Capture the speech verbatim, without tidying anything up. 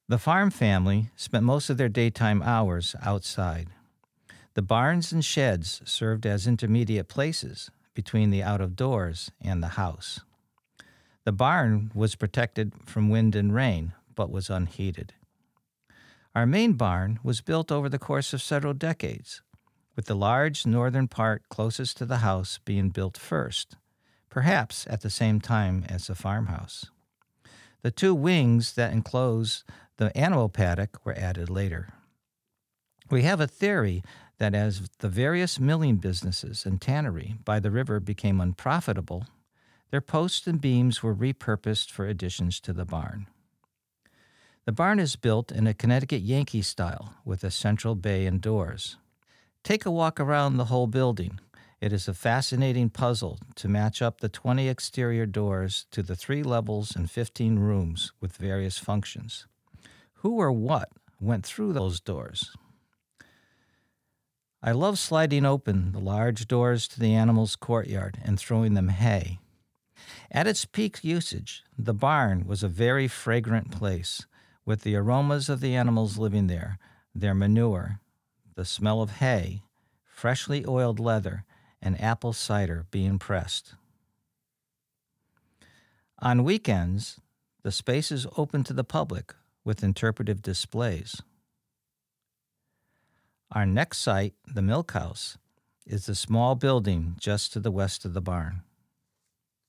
The farm family spent most of their daytime hours outside. The barns and sheds served as intermediate places between the out of doors and the house. The barn was protected from wind and rain, but was unheated. Our main barn was built over the course of several decades, with the large northern part closest to the house being built first, perhaps at the same time as the farmhouse. The two wings that enclose the animal paddock were added later. We have a theory that as the various milling businesses and tannery by the river became unprofitable, their posts and beams were repurposed for additions to the barn. The barn is built in a Connecticut Yankee style with a central bay and doors. Take a walk around the whole building. It is a fascinating puzzle to match up the twenty exterior doors to the three levels and fifteen rooms with various functions. Who or what went through those doors? I love sliding open the large doors to the animals' courtyard and throwing them hay. At its peak usage, the barn was a very fragrant place, with the aromas of the animals living there, their manure, the smell of hay, freshly oiled leather, and apple cider being pressed. On weekends, the space is open to the public with interpretive displays. Our next site, the milk house, is the small building just to the west of the barn.